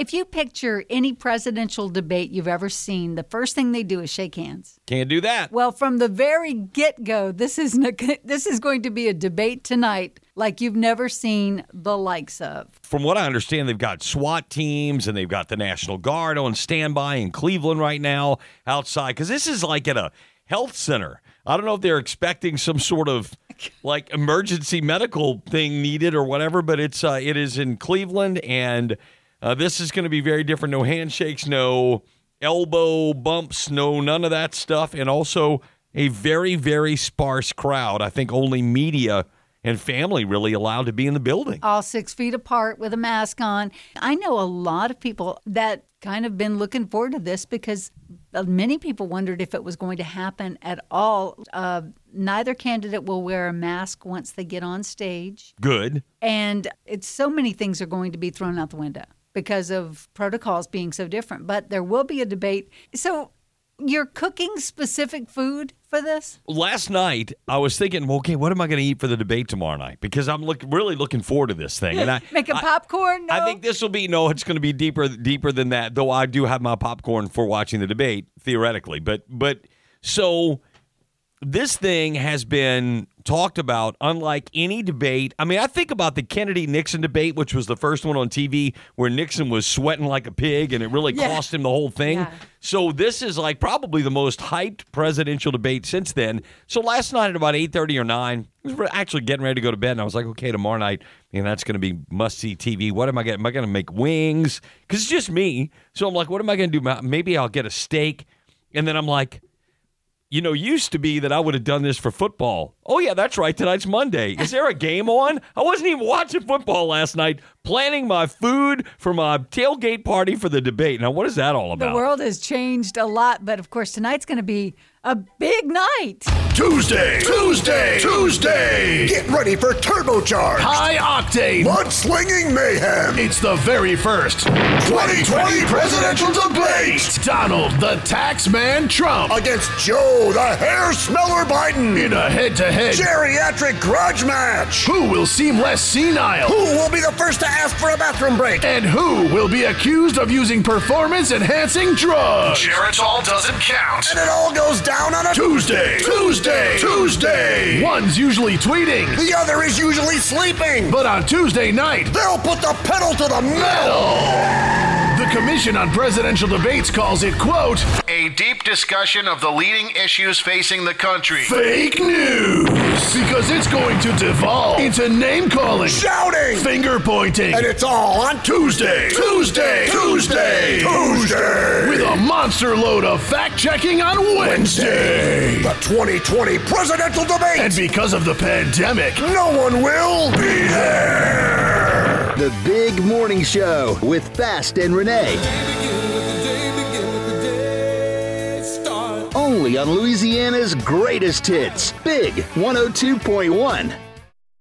If you picture any presidential debate you've ever seen, the first thing they do is shake hands. Can't do that. Well, from the very get-go, this is going to be a debate tonight like you've never seen the likes of. From what I understand, they've got SWAT teams and they've got the National Guard on standby in Cleveland right now outside, because this is like at a health center. I don't know if they're expecting some sort of like emergency medical thing needed or whatever, but it is in Cleveland, and this is going to be very different. No handshakes, no elbow bumps, no none of that stuff, and also a very, very sparse crowd. I think only media and family really allowed to be in the building. All 6 feet apart with a mask on. I know a lot of people that kind of been looking forward to this because many people wondered if it was going to happen at all. Neither candidate will wear a mask once they get on stage. Good. And so many things are going to be thrown out the window because of protocols being so different. But there will be a debate. So you're cooking specific food for this? Last night, I was thinking, well, okay, what am I going to eat for the debate tomorrow night? Because I'm really looking forward to this thing. And Making popcorn? No? I think this will be, it's going to be deeper than that, though I do have my popcorn for watching the debate, theoretically. But so this thing has been talked about unlike any debate. I mean, I think about the Kennedy-Nixon debate, which was the first one on TV, where Nixon was sweating like a pig, and it really cost him the whole thing. Yeah. So this is like probably the most hyped presidential debate since then. So last night at about 8:30 or 9, I was actually getting ready to go to bed, and I was like, okay, tomorrow night, that's going to be must-see TV. What am I going to? Am I going to make wings? Because it's just me. So I'm like, what am I going to do? Maybe I'll get a steak. And then I'm like, used to be that I would have done this for football. Oh, yeah, that's right. Tonight's Monday. Is there a game on? I wasn't even watching football last night, planning my food for my tailgate party for the debate. Now, what is that all about? The world has changed a lot, but of course, tonight's going to be a big night. Tuesday. Get ready for turbocharged, high-octane, mudslinging mayhem. It's the very first 2020 presidential debate. Donald the Taxman Trump Against Joe the Hair Smeller Biden. in a head-to-head. Geriatric grudge match. Who will seem less senile? Who will be the first to ask for a bathroom break? And who will be accused of using performance-enhancing drugs? Geritol doesn't count. And it all goes down on a Tuesday. One's usually tweeting, The other is usually sleeping. but on Tuesday night, They'll put the pedal to the metal. the Commission on Presidential Debates calls it, quote, A deep discussion of the leading issues facing the country. fake news. Because it's going to devolve into name-calling, Shouting. finger-pointing, And it's all on Tuesday. with a monster load of fact-checking on Wednesday. The 2020 presidential debate. And because of the pandemic, No one will be there. The Big Morning Show with Fast and Renee. Only on Louisiana's greatest hits. Big 102.1.